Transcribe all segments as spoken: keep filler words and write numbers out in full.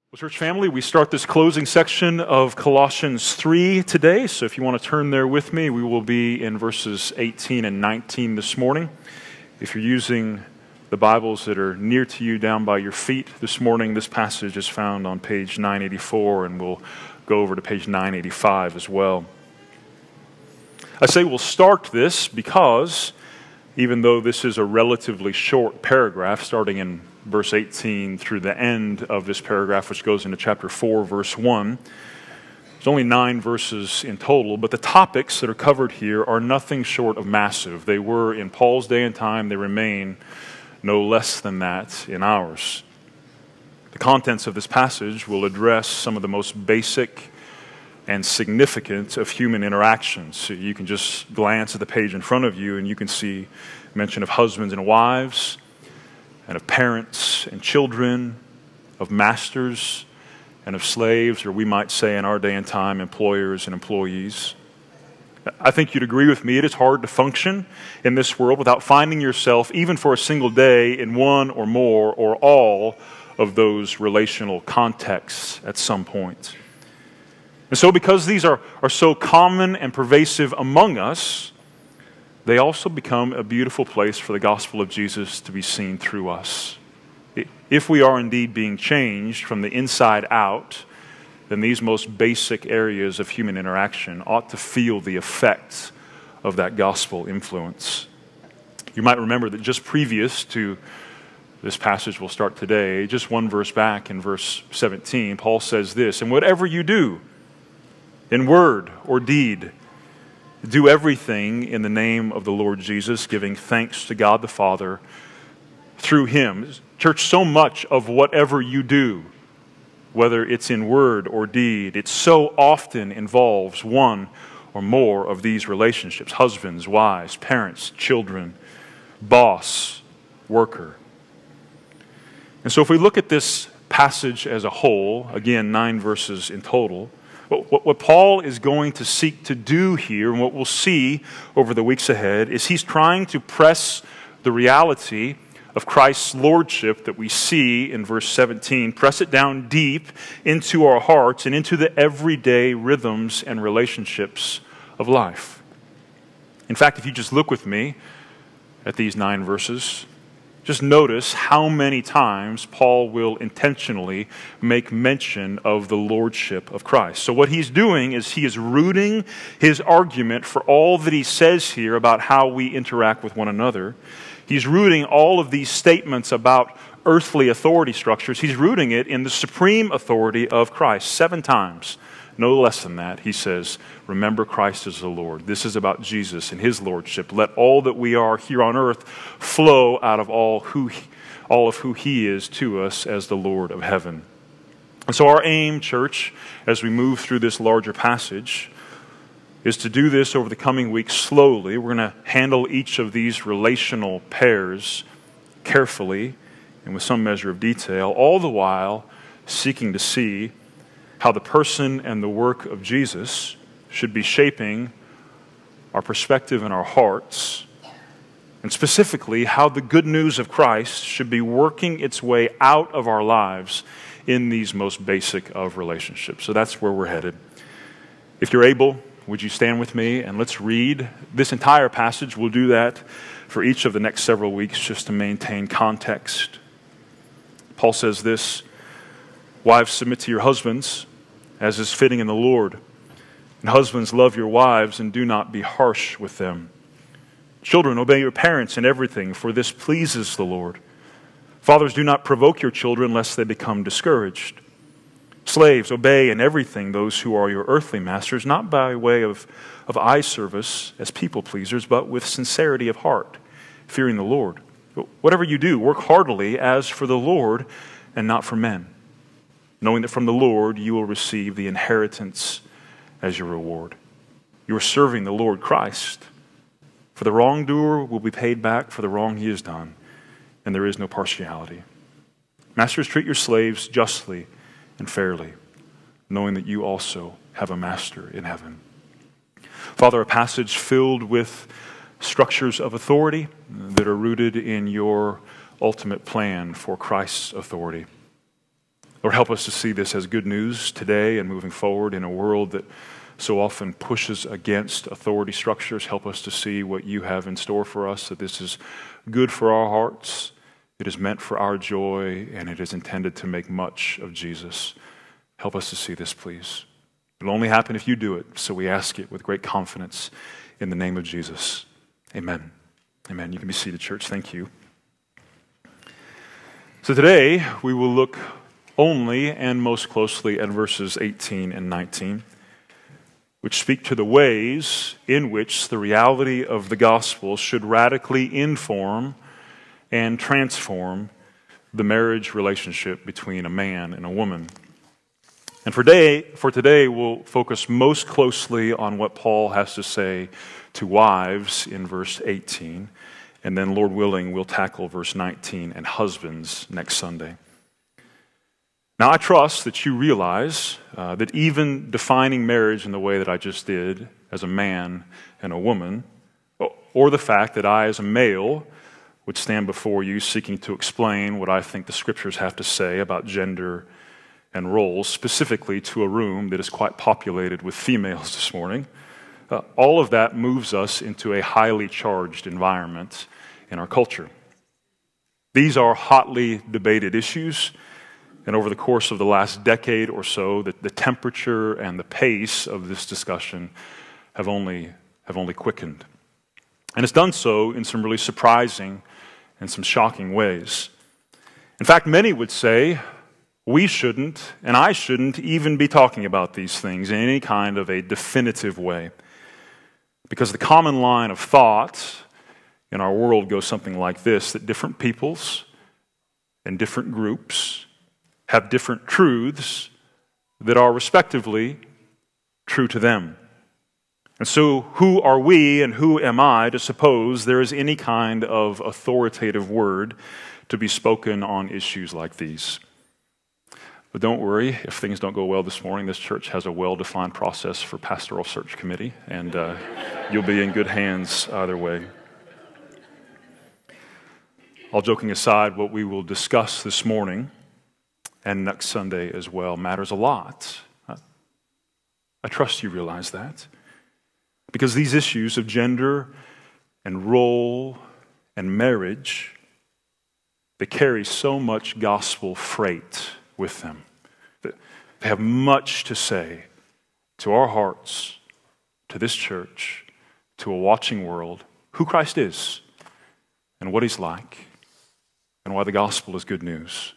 Well, church family, we start this closing section of Colossians three today. So if you want to turn there with me, we will be in verses eighteen and nineteen this morning. If you're using the Bibles that are near to you down by your feet this morning, this passage is found on page nine eighty-four, and we'll go over to page nine eighty-five as well. I say we'll start this because even though this is a relatively short paragraph, starting in verse eighteen through the end of this paragraph, which goes into chapter four, verse one. There's only nine verses in total, but the topics that are covered here are nothing short of massive. They were in Paul's day and time. They remain no less than that in ours. The contents of this passage will address some of the most basic and significant of human interactions. So you can just glance at the page in front of you and you can see mention of husbands and wives, and of parents and children, of masters and of slaves, or we might say in our day and time, employers and employees. I think you'd agree with me, it is hard to function in this world without finding yourself, even for a single day, in one or more or all of those relational contexts at some point. And so because these are, are so common and pervasive among us, they also become a beautiful place for the gospel of Jesus to be seen through us. If we are indeed being changed from the inside out, then these most basic areas of human interaction ought to feel the effects of that gospel influence. You might remember that just previous to this passage we'll start today, just one verse back in verse seventeen, Paul says this, "And whatever you do, in word or deed, do everything in the name of the Lord Jesus, giving thanks to God the Father through Him." Church, so much of whatever you do, whether it's in word or deed, it so often involves one or more of these relationships: husbands, wives, parents, children, boss, worker. And so if we look at this passage as a whole, again, nine verses in total, What, what Paul is going to seek to do here, and what we'll see over the weeks ahead, is he's trying to press the reality of Christ's lordship that we see in verse seventeen, press it down deep into our hearts and into the everyday rhythms and relationships of life. In fact, if you just look with me at these nine verses, just notice how many times Paul will intentionally make mention of the lordship of Christ. So what he's doing is he is rooting his argument for all that he says here about how we interact with one another. He's rooting all of these statements about earthly authority structures. He's rooting it in the supreme authority of Christ. Seven times, no less than that, he says, remember Christ as the Lord. This is about Jesus and His lordship. Let all that we are here on earth flow out of all who, all of who He is to us as the Lord of heaven. And so our aim, church, as we move through this larger passage, is to do this over the coming weeks slowly. We're going to handle each of these relational pairs carefully and with some measure of detail, all the while seeking to see how the person and the work of Jesus should be shaping our perspective and our hearts, and specifically how the good news of Christ should be working its way out of our lives in these most basic of relationships. So that's where we're headed. If you're able, would you stand with me and let's read this entire passage. We'll do that for each of the next several weeks just to maintain context. Paul says this, "Wives, submit to your husbands, as is fitting in the Lord. And husbands, love your wives, and do not be harsh with them. Children, obey your parents in everything, for this pleases the Lord. Fathers, do not provoke your children, lest they become discouraged. Slaves, obey in everything those who are your earthly masters, not by way of, of eye service as people pleasers, but with sincerity of heart, fearing the Lord. Whatever you do, work heartily as for the Lord and not for men, knowing that from the Lord you will receive the inheritance as your reward. You are serving the Lord Christ. For the wrongdoer will be paid back for the wrong he has done, and there is no partiality. Masters, treat your slaves justly and fairly, knowing that you also have a master in heaven." Father, a passage filled with structures of authority that are rooted in your ultimate plan for Christ's authority. Lord, help us to see this as good news today and moving forward in a world that so often pushes against authority structures. Help us to see what you have in store for us, that this is good for our hearts, it is meant for our joy, and it is intended to make much of Jesus. Help us to see this, please. It'll only happen if you do it, so we ask it with great confidence in the name of Jesus. Amen. Amen. You can be seated, church. Thank you. So today, we will look only and most closely at verses eighteen and nineteen, which speak to the ways in which the reality of the gospel should radically inform and transform the marriage relationship between a man and a woman. And for today, for today, we'll focus most closely on what Paul has to say to wives in verse eighteen, and then, Lord willing, we'll tackle verse nineteen and husbands next Sunday. Now, I trust that you realize uh, that even defining marriage in the way that I just did, as a man and a woman, or the fact that I, as a male, would stand before you seeking to explain what I think the Scriptures have to say about gender and roles, specifically to a room that is quite populated with females this morning, uh, all of that moves us into a highly charged environment in our culture. These are hotly debated issues. And over the course of the last decade or so, the, the temperature and the pace of this discussion have only, have only quickened. And it's done so in some really surprising and some shocking ways. In fact, many would say we shouldn't, and I shouldn't, even be talking about these things in any kind of a definitive way. Because the common line of thought in our world goes something like this, that different peoples and different groups have different truths that are respectively true to them. And so who are we and who am I to suppose there is any kind of authoritative word to be spoken on issues like these? But don't worry, if things don't go well this morning, this church has a well-defined process for pastoral search committee, and uh, you'll be in good hands either way. All joking aside, what we will discuss this morning and next Sunday as well matters a lot. I trust you realize that. Because these issues of gender and role and marriage, they carry so much gospel freight with them. They have much to say to our hearts, to this church, to a watching world, who Christ is and what he's like and why the gospel is good news.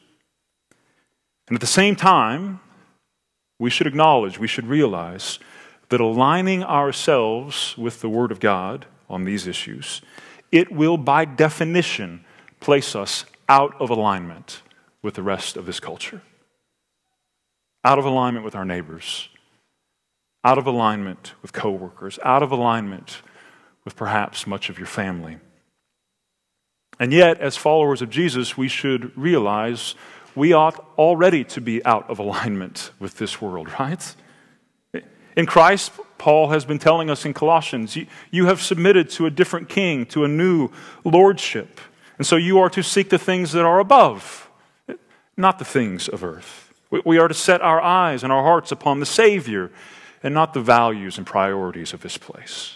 And at the same time, we should acknowledge, we should realize that aligning ourselves with the Word of God on these issues, it will by definition place us out of alignment with the rest of this culture. Out of alignment with our neighbors. Out of alignment with coworkers. Out of alignment with perhaps much of your family. And yet, as followers of Jesus, we should realize we ought already to be out of alignment with this world, right? In Christ, Paul has been telling us in Colossians, you, you have submitted to a different king, to a new lordship. And so you are to seek the things that are above, not the things of earth. We, we are to set our eyes and our hearts upon the Savior and not the values and priorities of this place.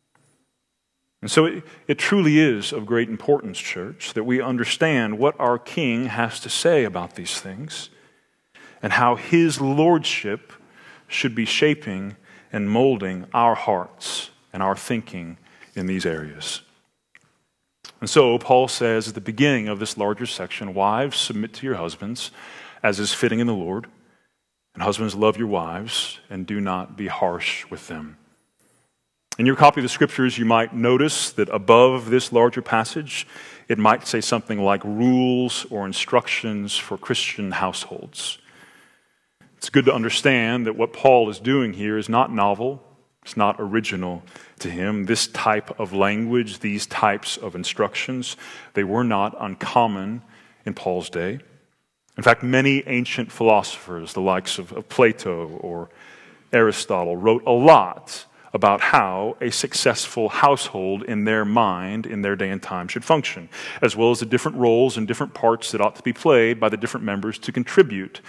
And so it, it truly is of great importance, church, that we understand what our King has to say about these things and how his lordship should be shaping and molding our hearts and our thinking in these areas. And so Paul says at the beginning of this larger section, wives, submit to your husbands as is fitting in the Lord, and husbands, love your wives and do not be harsh with them. In your copy of the Scriptures, you might notice that above this larger passage, it might say something like rules or instructions for Christian households. It's good to understand that what Paul is doing here is not novel, it's not original to him. This type of language, these types of instructions, they were not uncommon in Paul's day. In fact, many ancient philosophers, the likes of, of Plato or Aristotle, wrote a lot about how a successful household in their mind, in their day and time, should function, as well as the different roles and different parts that ought to be played by the different members to contribute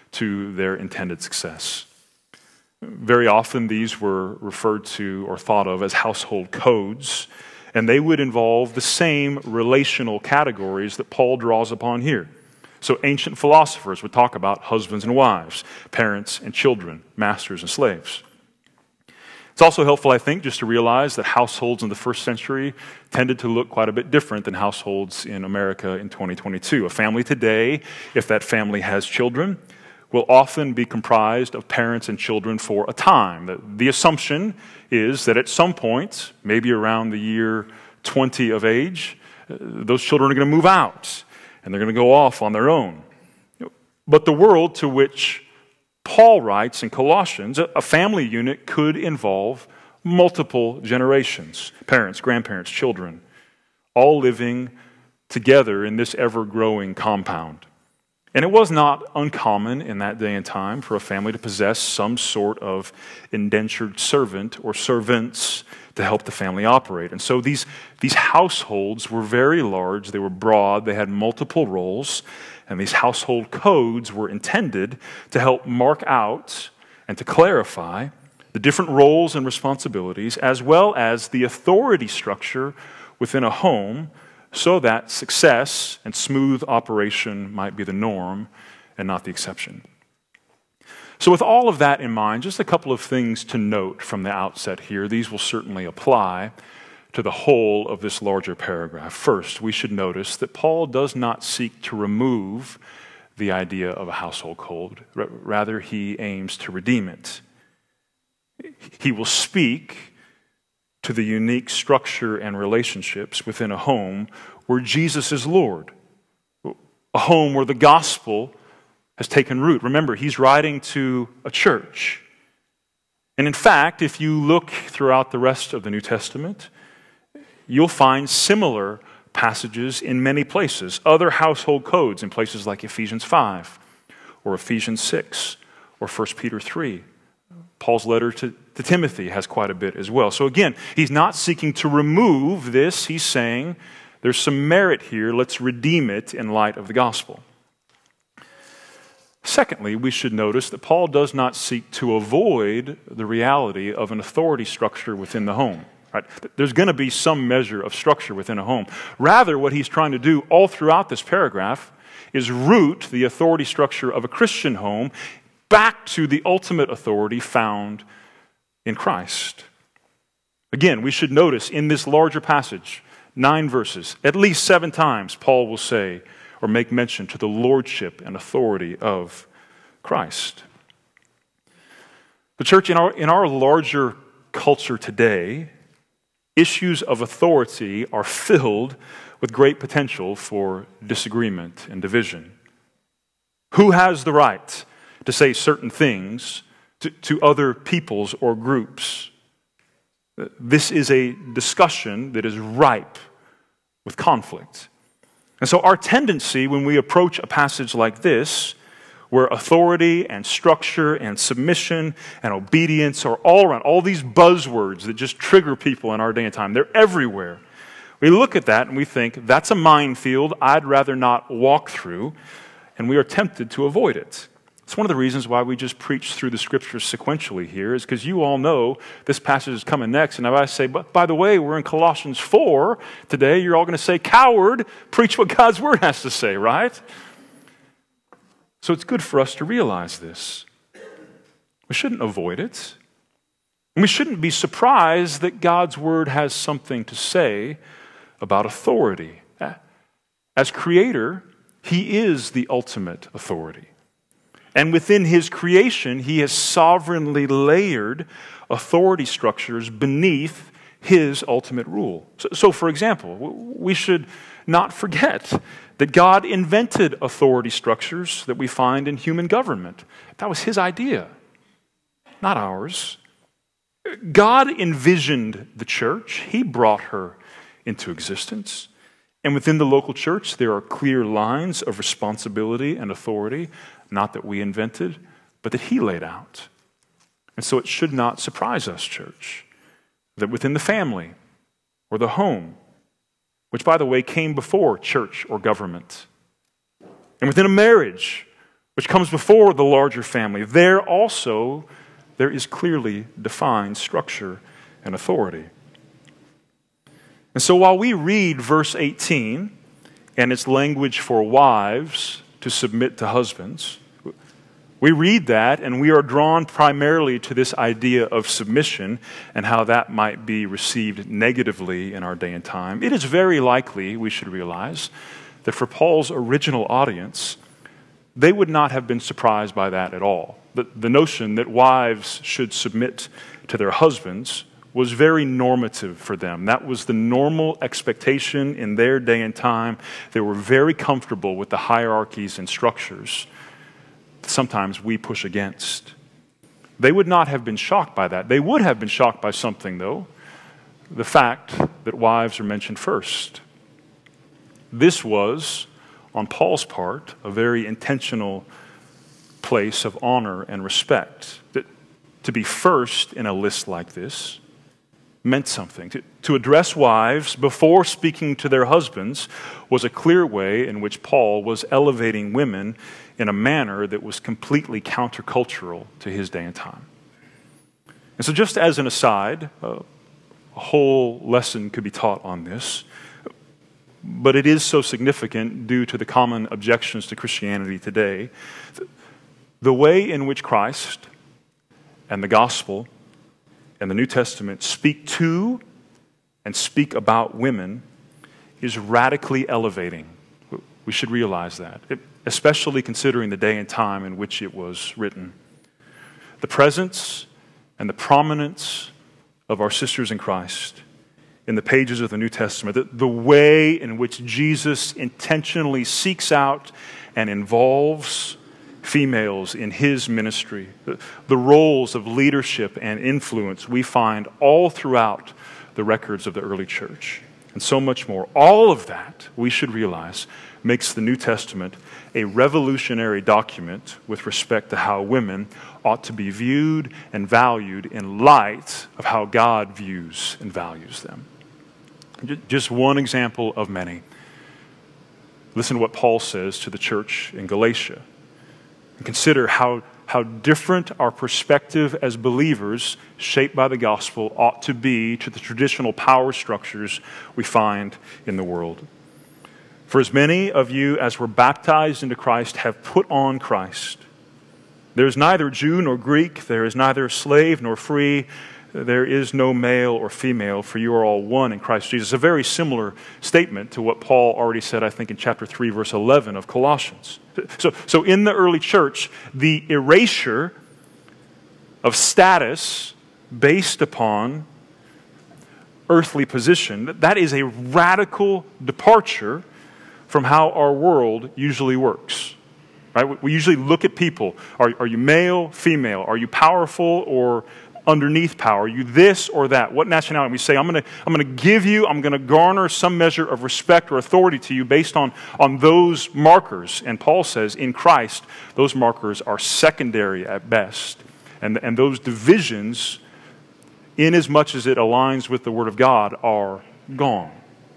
to their intended success. Very often these were referred to or thought of as household codes, and they would involve the same relational categories that Paul draws upon here. So ancient philosophers would talk about husbands and wives, parents and children, masters and slaves. It's also helpful, I think, just to realize that households in the first century tended to look quite a bit different than households in America in twenty twenty-two. A family today, if that family has children, will often be comprised of parents and children for a time. The, the assumption is that at some point, maybe around the year twenty of age, uh, those children are going to move out and they're going to go off on their own. But the world to which Paul writes in Colossians, a family unit could involve multiple generations, parents, grandparents, children, all living together in this ever-growing compound. And it was not uncommon in that day and time for a family to possess some sort of indentured servant or servants to help the family operate. And so these, these households were very large, they were broad, they had multiple roles, and these household codes were intended to help mark out and to clarify the different roles and responsibilities, as well as the authority structure within a home, so that success and smooth operation might be the norm and not the exception. So with all of that in mind, just a couple of things to note from the outset here. These will certainly apply to the whole of this larger paragraph. First, we should notice that Paul does not seek to remove the idea of a household code. Rather, he aims to redeem it. He will speak to the unique structure and relationships within a home where Jesus is Lord, a home where the gospel has taken root. Remember, he's writing to a church. And in fact, if you look throughout the rest of the New Testament, you'll find similar passages in many places, other household codes in places like Ephesians five or Ephesians six or First Peter three. Paul's letter to, to Timothy has quite a bit as well. So again, he's not seeking to remove this. He's saying there's some merit here. Let's redeem it in light of the gospel. Secondly, we should notice that Paul does not seek to avoid the reality of an authority structure within the home. Right? There's going to be some measure of structure within a home. Rather, what he's trying to do all throughout this paragraph is root the authority structure of a Christian home back to the ultimate authority found in Christ. Again, we should notice in this larger passage, nine verses, at least seven times Paul will say or make mention to the lordship and authority of Christ. The church, in our, in our larger culture today, issues of authority are filled with great potential for disagreement and division. Who has the right to say certain things to, to other peoples or groups? This is a discussion that is ripe with conflict. And so our tendency when we approach a passage like this, where authority and structure and submission and obedience are all around, all these buzzwords that just trigger people in our day and time, they're everywhere. We look at that and we think, that's a minefield I'd rather not walk through, and we are tempted to avoid it. It's one of the reasons why we just preach through the scriptures sequentially here, is because you all know this passage is coming next. And if I say, but by the way, we're in Colossians four today, you're all going to say, coward, preach what God's word has to say, right? So it's good for us to realize this. We shouldn't avoid it. And we shouldn't be surprised that God's word has something to say about authority. As creator, he is the ultimate authority. And within his creation, he has sovereignly layered authority structures beneath his ultimate rule. So, so, for example, we should not forget that God invented authority structures that we find in human government. That was his idea, not ours. God envisioned the church. He brought her into existence. And within the local church, there are clear lines of responsibility and authority, not that we invented, but that he laid out. And so it should not surprise us, church, that within the family or the home, which, by the way, came before church or government, and within a marriage, which comes before the larger family, there also there is clearly defined structure and authority. And so while we read verse eighteen and its language for wives to submit to husbands, we read that and we are drawn primarily to this idea of submission and how that might be received negatively in our day and time. It is very likely, we should realize, that for Paul's original audience, they would not have been surprised by that at all. The, the notion that wives should submit to their husbands was very normative for them. That was the normal expectation in their day and time. They were very comfortable with the hierarchies and structures that sometimes we push against. They would not have been shocked by that. They would have been shocked by something, though, the fact that wives are mentioned first. This was, on Paul's part, a very intentional place of honor and respect. That to be first in a list like this meant something. To, to address wives before speaking to their husbands was a clear way in which Paul was elevating women in a manner that was completely countercultural to his day and time. And so just as an aside, uh, a whole lesson could be taught on this, but it is so significant due to the common objections to Christianity today. The way in which Christ and the gospel and the New Testament speak to and speak about women is radically elevating. We should realize that, it, especially considering the day and time in which it was written. The presence and the prominence of our sisters in Christ in the pages of the New Testament, the, the way in which Jesus intentionally seeks out and involves females in his ministry, the, the roles of leadership and influence we find all throughout the records of the early church, and so much more. All of that, we should realize, makes the New Testament a revolutionary document with respect to how women ought to be viewed and valued in light of how God views and values them. Just one example of many. Listen to what Paul says to the church in Galatia. And consider how, how different our perspective as believers, shaped by the gospel, ought to be to the traditional power structures we find in the world. For as many of you as were baptized into Christ have put on Christ. There is neither Jew nor Greek, there is neither slave nor free, there is no male or female, for you are all one in Christ Jesus. A very similar statement to what Paul already said, I think, in chapter three, verse eleven of Colossians. So, so in the early church, the erasure of status based upon earthly position, that is a radical departure from how our world usually works. Right? We usually look at people. Are, are you male, female? Are you powerful or underneath power? Are you this or that? What nationality? We say, I'm going to I'm going to give you, I'm going to garner some measure of respect or authority to you based on, on those markers. And Paul says, in Christ, those markers are secondary at best. And, and those divisions, in as much as it aligns with the Word of God, are gone.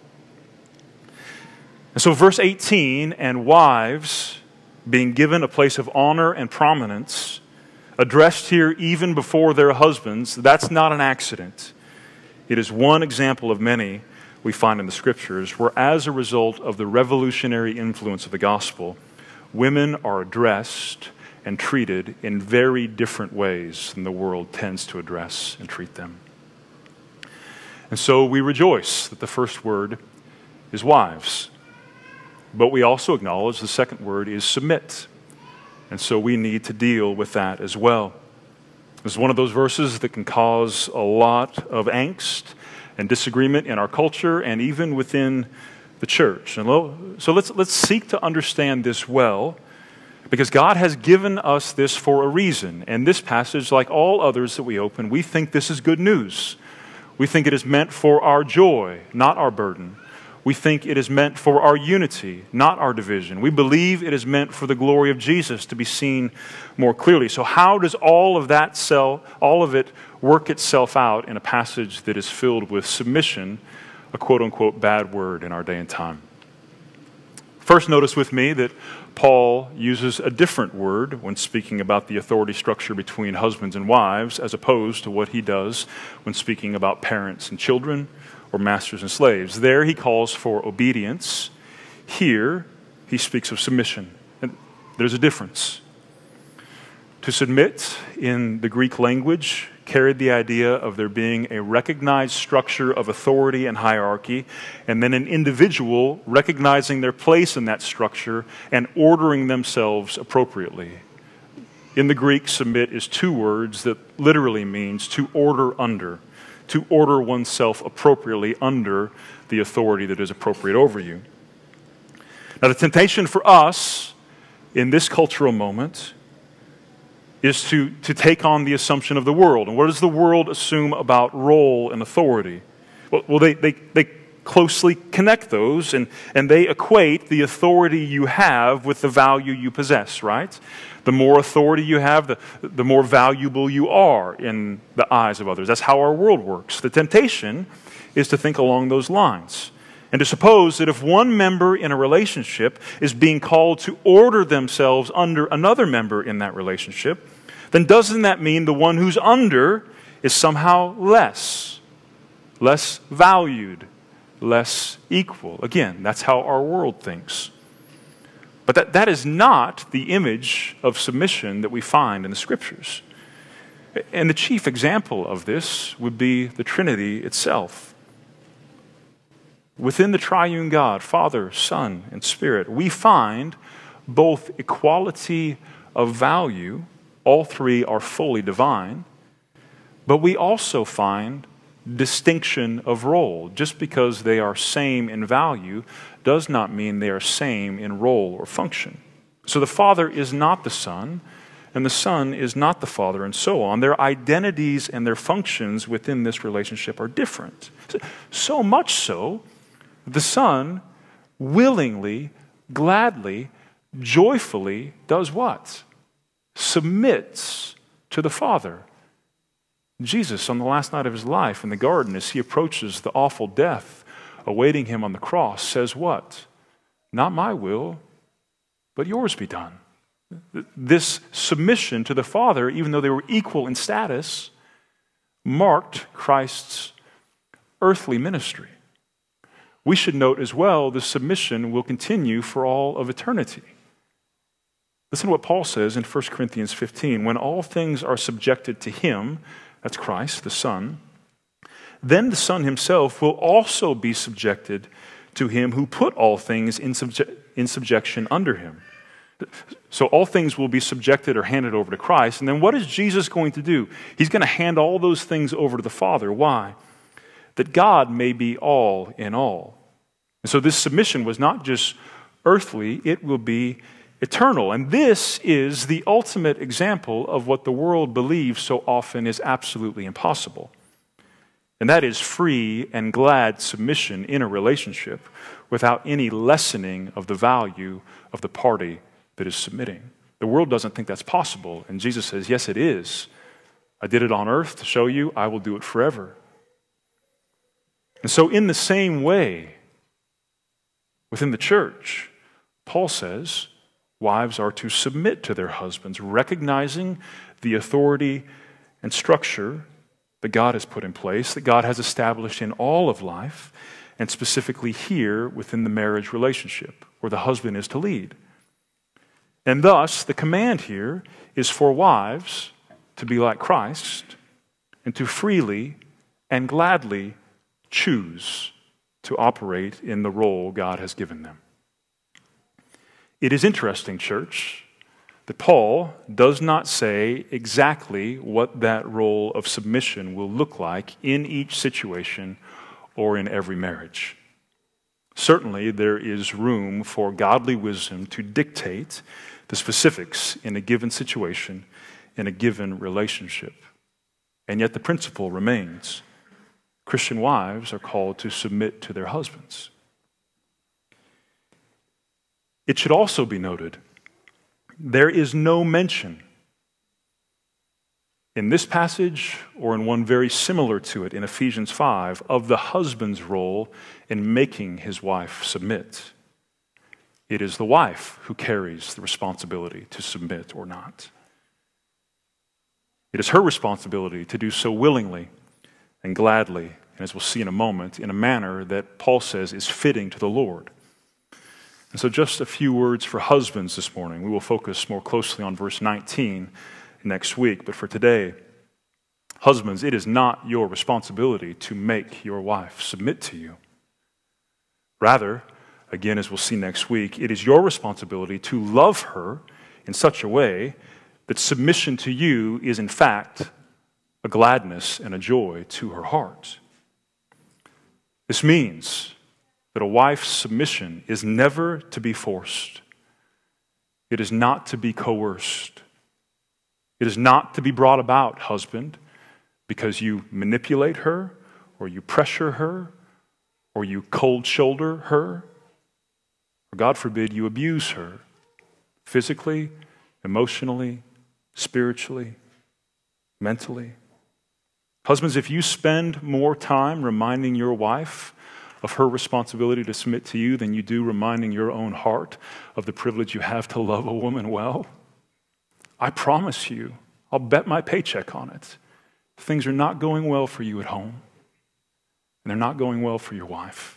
And so verse eighteen, and wives being given a place of honor and prominence, addressed here even before their husbands, that's not an accident. It is one example of many we find in the Scriptures where, as a result of the revolutionary influence of the gospel, women are addressed and treated in very different ways than the world tends to address and treat them. And so we rejoice that the first word is wives. But we also acknowledge the second word is submit. And so we need to deal with that as well. This is one of those verses that can cause a lot of angst and disagreement in our culture and even within the church. And so let's, let's seek to understand this well, because God has given us this for a reason. And this passage, like all others that we open, we think this is good news. We think it is meant for our joy, not our burden. We think it is meant for our unity, not our division. We believe it is meant for the glory of Jesus to be seen more clearly. So how does all of that sell, all of it work itself out in a passage that is filled with submission, a quote-unquote bad word in our day and time? First, notice with me that Paul uses a different word when speaking about the authority structure between husbands and wives, as opposed to what he does when speaking about parents and children or masters and slaves. There he calls for obedience. Here he speaks of submission. And there's a difference. To submit in the Greek language carried the idea of there being a recognized structure of authority and hierarchy, and then an individual recognizing their place in that structure and ordering themselves appropriately. In the Greek, submit is two words that literally means to order under, to order oneself appropriately under the authority that is appropriate over you. Now, the temptation for us in this cultural moment is to, to take on the assumption of the world. And what does the world assume about role and authority? Well, well they, they, they closely connect those, and, and they equate the authority you have with the value you possess, right? The more authority you have, the, the more valuable you are in the eyes of others. That's how our world works. The temptation is to think along those lines, and to suppose that if one member in a relationship is being called to order themselves under another member in that relationship, then doesn't that mean the one who's under is somehow less, less valued, less equal? Again, that's how our world thinks. But that, that is not the image of submission that we find in the Scriptures. And the chief example of this would be the Trinity itself. Within the triune God, Father, Son, and Spirit, we find both equality of value, all three are fully divine, but we also find distinction of role. Just because they are same in value does not mean they are same in role or function. So the Father is not the Son, and the Son is not the Father, and so on. Their identities and their functions within this relationship are different. So much so, the Son willingly, gladly, joyfully does what? Submits to the Father. Jesus, on the last night of his life in the garden, as he approaches the awful death awaiting him on the cross, says what? Not my will, but yours be done. This submission to the Father, even though they were equal in status, marked Christ's earthly ministry. We should note as well the submission will continue for all of eternity. Listen to what Paul says in First Corinthians fifteen. When all things are subjected to him, that's Christ, the Son, then the Son himself will also be subjected to him who put all things in, subje- in subjection under him. So all things will be subjected or handed over to Christ. And then what is Jesus going to do? He's going to hand all those things over to the Father. Why? That God may be all in all. And so this submission was not just earthly, it will be eternal. And this is the ultimate example of what the world believes so often is absolutely impossible. And that is free and glad submission in a relationship without any lessening of the value of the party that is submitting. The world doesn't think that's possible. And Jesus says, yes, it is. I did it on earth to show you, I will do it forever. And so in the same way, within the church, Paul says, wives are to submit to their husbands, recognizing the authority and structure that God has put in place, that God has established in all of life, and specifically here within the marriage relationship, where the husband is to lead. And thus, the command here is for wives to be like Christ and to freely and gladly choose to operate in the role God has given them. It is interesting, church, that Paul does not say exactly what that role of submission will look like in each situation or in every marriage. Certainly, there is room for godly wisdom to dictate the specifics in a given situation, in a given relationship. And yet the principle remains. Christian wives are called to submit to their husbands. It should also be noted, there is no mention in this passage or in one very similar to it in Ephesians five of the husband's role in making his wife submit. It is the wife who carries the responsibility to submit or not. It is her responsibility to do so willingly and gladly, and as we'll see in a moment, in a manner that Paul says is fitting to the Lord. And so just a few words for husbands this morning. We will focus more closely on verse nineteen next week, but for today, husbands, it is not your responsibility to make your wife submit to you. Rather, again, as we'll see next week, it is your responsibility to love her in such a way that submission to you is in fact a gladness and a joy to her heart. This means that a wife's submission is never to be forced. It is not to be coerced. It is not to be brought about, husband, because you manipulate her, or you pressure her, or you cold shoulder her, or God forbid you abuse her physically, emotionally, spiritually, mentally. Husbands, if you spend more time reminding your wife of her responsibility to submit to you than you do reminding your own heart of the privilege you have to love a woman well, I promise you, I'll bet my paycheck on it, things are not going well for you at home, and they're not going well for your wife.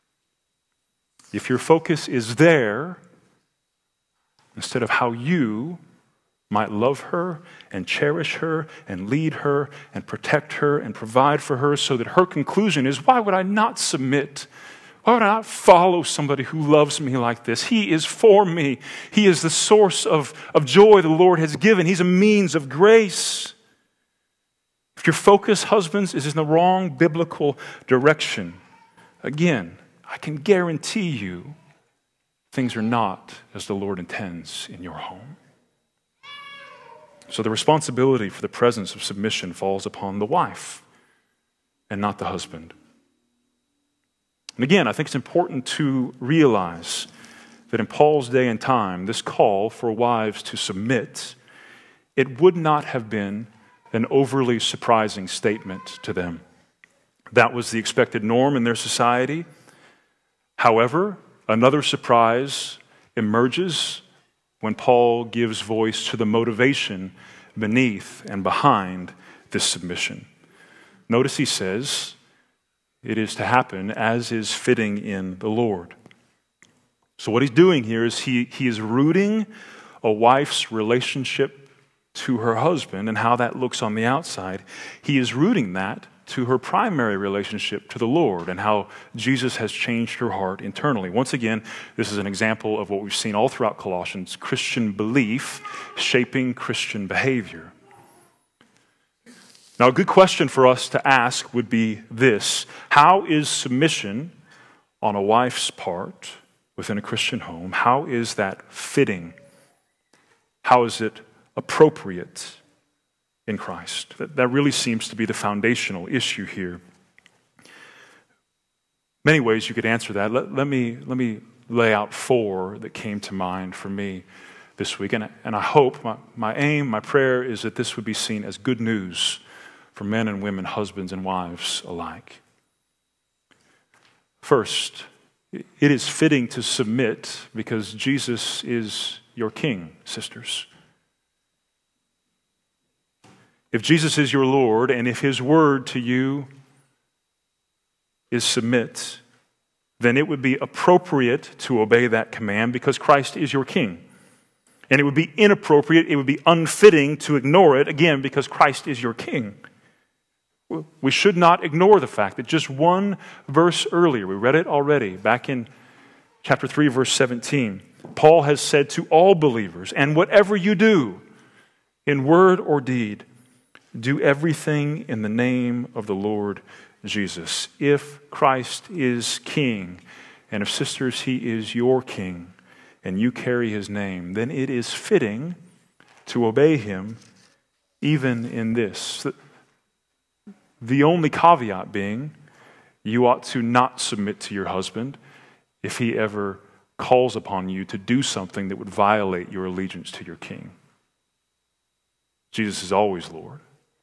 If your focus is there, instead of how you might love her and cherish her and lead her and protect her and provide for her so that her conclusion is, why would I not submit? Why would I not follow somebody who loves me like this? He is for me. He is the source of, of joy the Lord has given. He's a means of grace. If your focus, husbands, is in the wrong biblical direction, again, I can guarantee you things are not as the Lord intends in your home. So the responsibility for the presence of submission falls upon the wife and not the husband. And again, I think it's important to realize that in Paul's day and time, this call for wives to submit, it would not have been an overly surprising statement to them. That was the expected norm in their society. However, another surprise emerges when Paul gives voice to the motivation beneath and behind this submission. Notice he says, it is to happen as is fitting in the Lord. So what he's doing here is he, he is rooting a wife's relationship to her husband and how that looks on the outside. He is rooting that to her primary relationship to the Lord and how Jesus has changed her heart internally. Once again, this is an example of what we've seen all throughout Colossians, Christian belief shaping Christian behavior. Now, a good question for us to ask would be this: how is submission on a wife's part within a Christian home, how is that fitting? How is it appropriate in Christ? That, that really seems to be the foundational issue here. Many ways you could answer that. Let, let me let me lay out four that came to mind for me this week. And, and I hope, my, my aim, my prayer is that this would be seen as good news for men and women, husbands and wives alike. First, it is fitting to submit because Jesus is your king, sisters. If Jesus is your Lord, and if his word to you is submit, then it would be appropriate to obey that command because Christ is your king. And it would be inappropriate, it would be unfitting to ignore it, again, because Christ is your king. We should not ignore the fact that just one verse earlier, we read it already, back in chapter three, verse seventeen, Paul has said to all believers, and whatever you do, in word or deed, do everything in the name of the Lord Jesus. If Christ is king, and if, sisters, he is your king, and you carry his name, then it is fitting to obey him even in this. The only caveat being, you ought to not submit to your husband if he ever calls upon you to do something that would violate your allegiance to your king. Jesus is always Lord.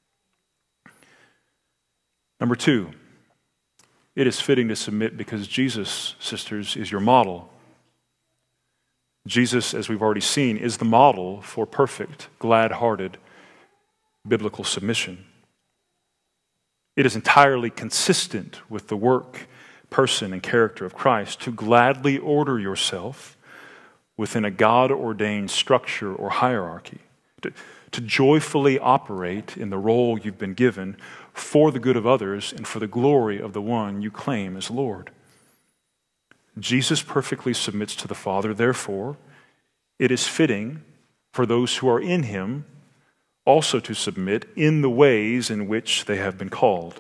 Number two, it is fitting to submit because Jesus, sisters, is your model. Jesus, as we've already seen, is the model for perfect, glad-hearted biblical submission. It is entirely consistent with the work, person, and character of Christ to gladly order yourself within a God-ordained structure or hierarchy, to, to joyfully operate in the role you've been given for the good of others and for the glory of the one you claim as Lord. Jesus perfectly submits to the Father. Therefore, it is fitting for those who are in him also to submit in the ways in which they have been called.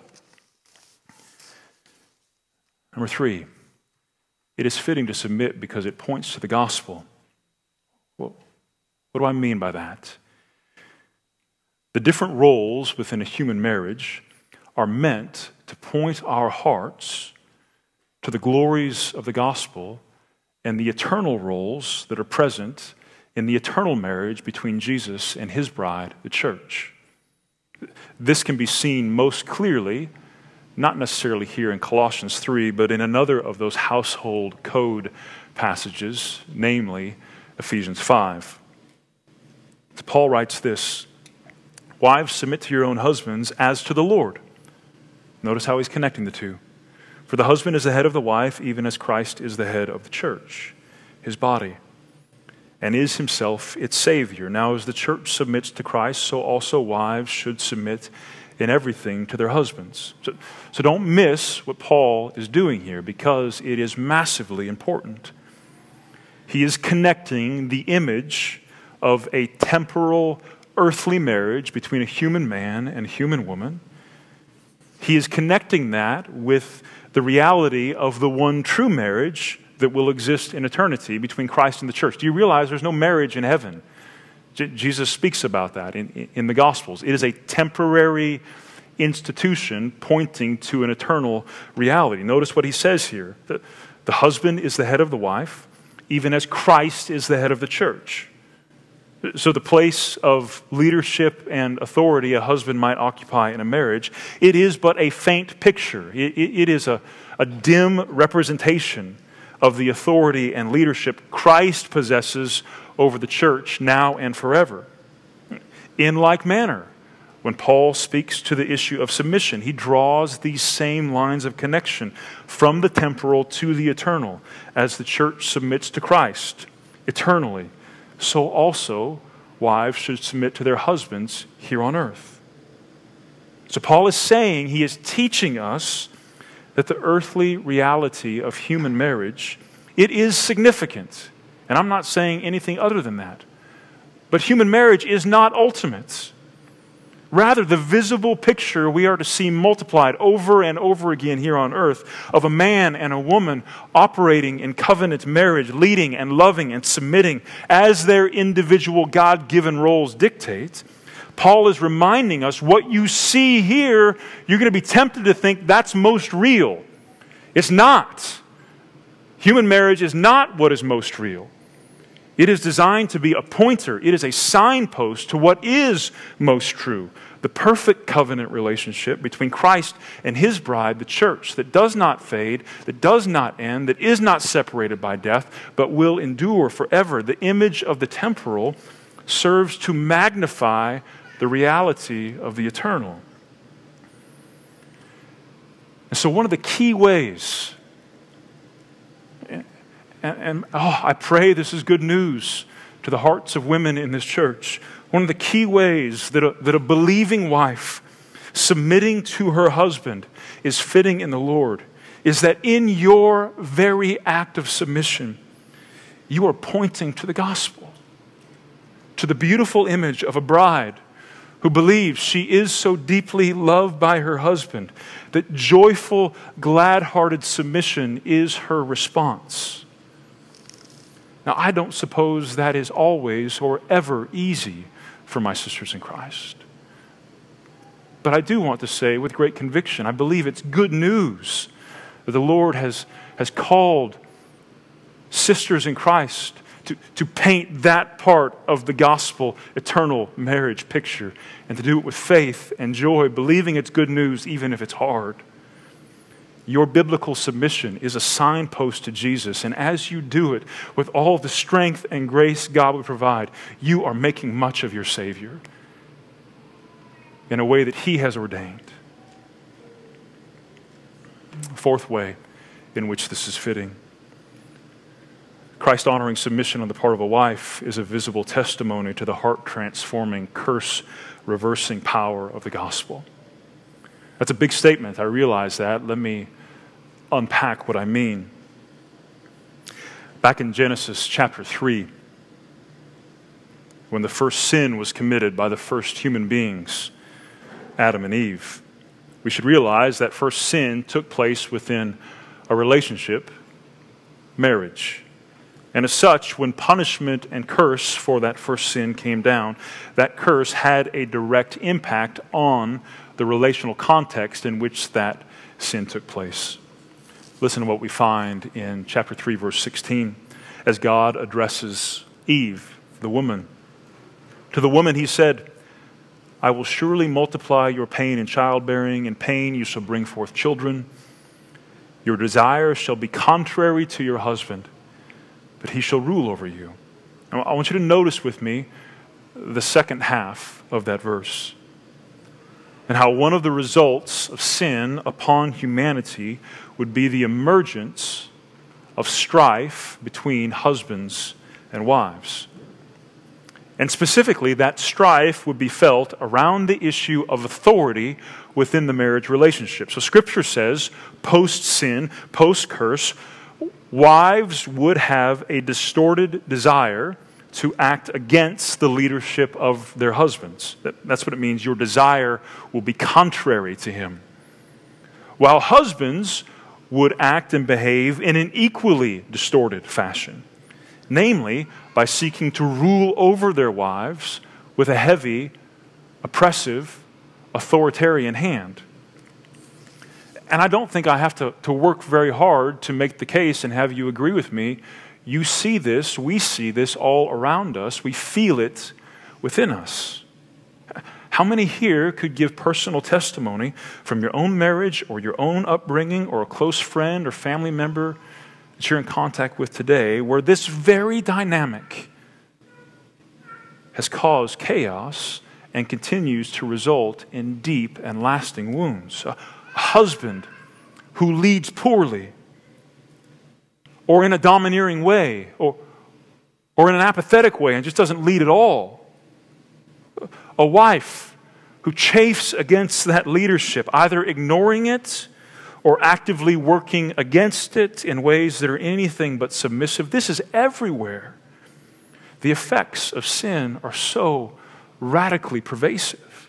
Number three, it is fitting to submit because it points to the gospel. Well, what do I mean by that? The different roles within a human marriage are meant to point our hearts to the glories of the gospel and the eternal roles that are present in the eternal marriage between Jesus and his bride, the church. This can be seen most clearly, not necessarily here in Colossians three, but in another of those household code passages, namely Ephesians five. Paul writes this, "Wives, submit to your own husbands as to the Lord." Notice how he's connecting the two. "For the husband is the head of the wife, even as Christ is the head of the church, his body, and is himself its Savior. Now as the church submits to Christ, so also wives should submit in everything to their husbands." So, so don't miss what Paul is doing here, because it is massively important. He is connecting the image of a temporal, earthly marriage between a human man and a human woman. He is connecting that with the reality of the one true marriage that will exist in eternity between Christ and the church. Do you realize there's no marriage in heaven? J- Jesus speaks about that in, in the Gospels. It is a temporary institution pointing to an eternal reality. Notice what he says here. The, the husband is the head of the wife, even as Christ is the head of the church. So the place of leadership and authority a husband might occupy in a marriage, it is but a faint picture. It, it, it is a, a dim representation of the authority and leadership Christ possesses over the church now and forever. In like manner, when Paul speaks to the issue of submission, he draws these same lines of connection from the temporal to the eternal. As the church submits to Christ eternally, so also wives should submit to their husbands here on earth. So Paul is saying, he is teaching us that the earthly reality of human marriage, it is significant. And I'm not saying anything other than that. But human marriage is not ultimate. Rather, the visible picture we are to see multiplied over and over again here on earth of a man and a woman operating in covenant marriage, leading and loving and submitting as their individual God-given roles dictate. Paul is reminding us what you see here, you're going to be tempted to think that's most real. It's not. Human marriage is not what is most real. It is designed to be a pointer. It is a signpost to what is most true. The perfect covenant relationship between Christ and his bride, the church, that does not fade, that does not end, that is not separated by death, but will endure forever. The image of the temporal serves to magnify the reality of the eternal. And so one of the key ways, and, and oh, I pray this is good news to the hearts of women in this church. One of the key ways that a, that a believing wife submitting to her husband is fitting in the Lord is that in your very act of submission, you are pointing to the gospel, to the beautiful image of a bride who believes she is so deeply loved by her husband that joyful, glad-hearted submission is her response. Now, I don't suppose that is always or ever easy for my sisters in Christ. But I do want to say with great conviction, I believe it's good news that the Lord has, has called sisters in Christ to, to paint that part of the gospel eternal marriage picture and to do it with faith and joy, believing it's good news even if it's hard. Your biblical submission is a signpost to Jesus, and as you do it with all the strength and grace God will provide, you are making much of your Savior in a way that He has ordained. Fourth way in which this is fitting. Christ-honoring submission on the part of a wife is a visible testimony to the heart-transforming, curse-reversing power of the gospel. That's a big statement. I realize that. Let me unpack what I mean. Back in Genesis chapter three, when the first sin was committed by the first human beings, Adam and Eve, we should realize that first sin took place within a relationship, marriage. And as such, when punishment and curse for that first sin came down, that curse had a direct impact on the relational context in which that sin took place. Listen to what we find in chapter three, verse sixteen, as God addresses Eve, the woman. To the woman He said, I will surely multiply your pain in childbearing. In pain you shall bring forth children. Your desire shall be contrary to your husband, but he shall rule over you. Now, I want you to notice with me the second half of that verse, and how one of the results of sin upon humanity would be the emergence of strife between husbands and wives. And specifically, that strife would be felt around the issue of authority within the marriage relationship. So Scripture says, post-sin, post-curse, wives would have a distorted desire to act against the leadership of their husbands. That's what it means. Your desire will be contrary to him. While husbands would act and behave in an equally distorted fashion, namely by seeking to rule over their wives with a heavy, oppressive, authoritarian hand. And I don't think I have to, to work very hard to make the case and have you agree with me. You see this, we see this all around us. We feel it within us. How many here could give personal testimony from your own marriage or your own upbringing or a close friend or family member that you're in contact with today where this very dynamic has caused chaos and continues to result in deep and lasting wounds? A husband who leads poorly, or in a domineering way, or, or in an apathetic way and just doesn't lead at all. A wife who chafes against that leadership, either ignoring it or actively working against it in ways that are anything but submissive. This is everywhere. The effects of sin are so radically pervasive.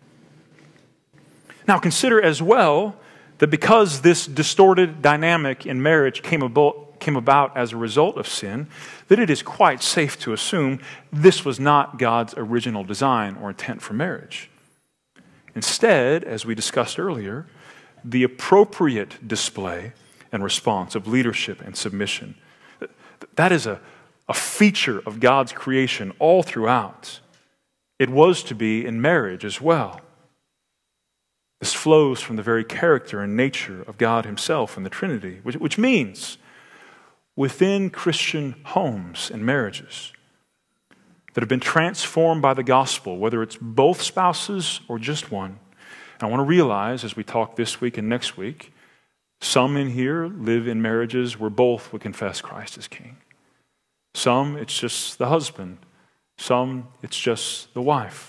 Now consider as well that because this distorted dynamic in marriage came about, came about as a result of sin, that it is quite safe to assume this was not God's original design or intent for marriage. Instead, as we discussed earlier, the appropriate display and response of leadership and submission, that is a, a feature of God's creation all throughout. It was to be in marriage as well. This flows from the very character and nature of God Himself and the Trinity, which, which means within Christian homes and marriages that have been transformed by the gospel, whether it's both spouses or just one. And I want to realize as we talk this week and next week, some in here live in marriages where both would confess Christ as King. Some, it's just the husband. Some, it's just the wife.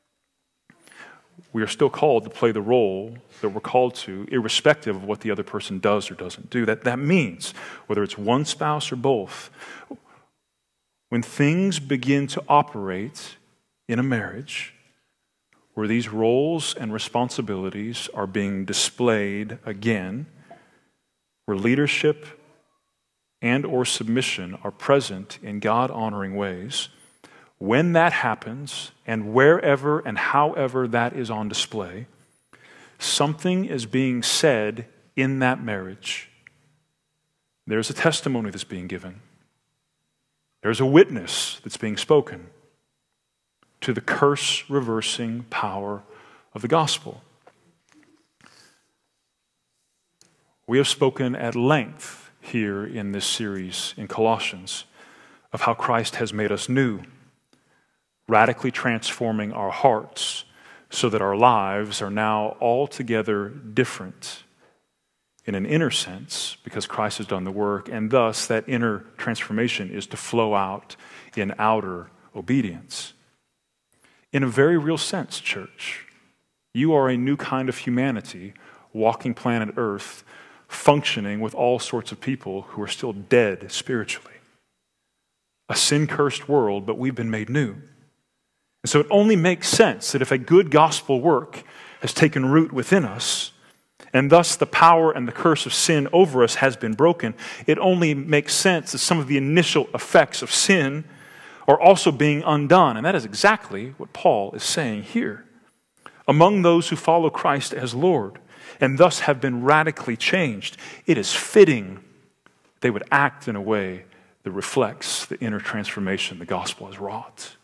We are still called to play the role that we're called to, irrespective of what the other person does or doesn't do. That, that means, whether it's one spouse or both, when things begin to operate in a marriage where these roles and responsibilities are being displayed again, where leadership and or submission are present in God-honoring ways, when that happens, and wherever and however that is on display, something is being said in that marriage. There's a testimony that's being given. There's a witness that's being spoken to the curse-reversing power of the gospel. We have spoken at length here in this series in Colossians of how Christ has made us new, radically transforming our hearts so that our lives are now altogether different in an inner sense because Christ has done the work, and thus that inner transformation is to flow out in outer obedience. In a very real sense, church, you are a new kind of humanity walking planet Earth, functioning with all sorts of people who are still dead spiritually. A sin-cursed world, but we've been made new. And so it only makes sense that if a good gospel work has taken root within us, and thus the power and the curse of sin over us has been broken, it only makes sense that some of the initial effects of sin are also being undone. And that is exactly what Paul is saying here. Among those who follow Christ as Lord, and thus have been radically changed, it is fitting they would act in a way that reflects the inner transformation the gospel has wrought.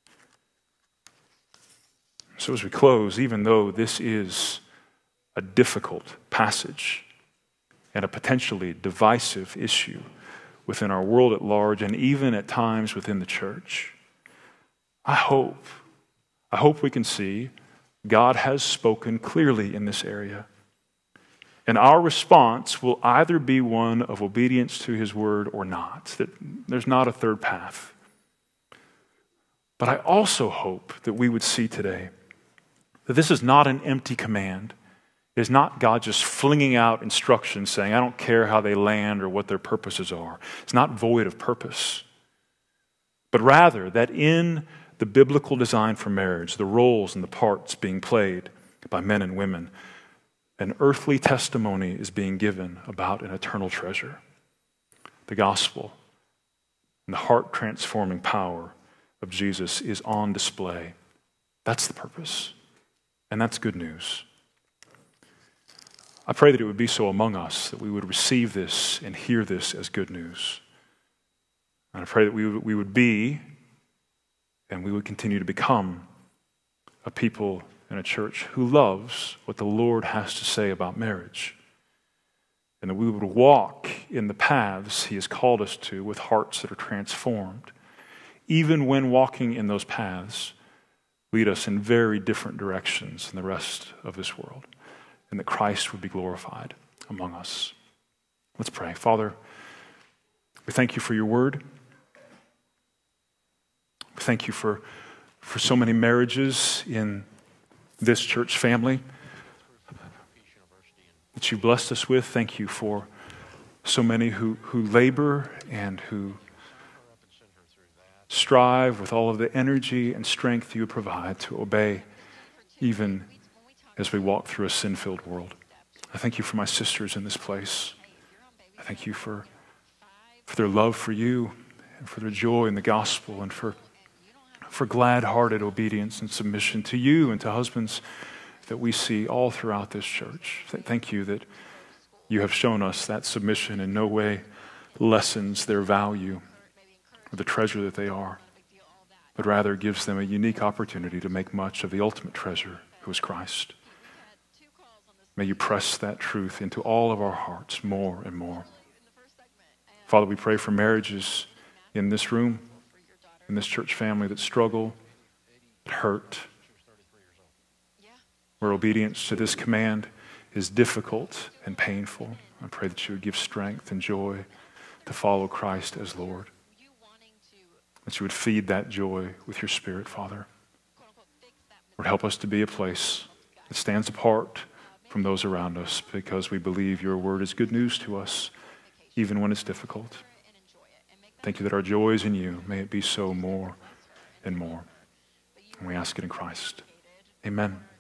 So as we close, even though this is a difficult passage and a potentially divisive issue within our world at large and even at times within the church, I hope, I hope we can see God has spoken clearly in this area. And our response will either be one of obedience to his word or not. That there's not a third path. But I also hope that we would see today that this is not an empty command. It is not God just flinging out instructions saying, I don't care how they land or what their purposes are. It's not void of purpose. But rather that in the biblical design for marriage, the roles and the parts being played by men and women, an earthly testimony is being given about an eternal treasure. The gospel and the heart-transforming power of Jesus is on display. That's the purpose. And that's good news. I pray that it would be so among us, that we would receive this and hear this as good news. And I pray that we would, we would be and we would continue to become a people and a church who loves what the Lord has to say about marriage. And that we would walk in the paths he has called us to with hearts that are transformed. Even when walking in those paths lead us in very different directions than the rest of this world. And that Christ would be glorified among us. Let's pray. Father, we thank you for your word. We thank you for, for so many marriages in this church family that you blessed us with. Thank you for so many who, who labor and who strive with all of the energy and strength you provide to obey even as we walk through a sin-filled world. I thank you for my sisters in this place. I thank you for, for their love for you and for their joy in the gospel and for for glad-hearted obedience and submission to you and to husbands that we see all throughout this church. Thank you that you have shown us that submission in no way lessens their value or the treasure that they are, but rather gives them a unique opportunity to make much of the ultimate treasure, who is Christ. May you press that truth into all of our hearts more and more. Father, we pray for marriages in this room, in this church family that struggle, that hurt, where obedience to this command is difficult and painful. I pray that you would give strength and joy to follow Christ as Lord. That you would feed that joy with your Spirit, Father. Lord, help us to be a place that stands apart from those around us because we believe your word is good news to us, even when it's difficult. Thank you that our joy is in you. May it be so more and more. And we ask it in Christ. Amen.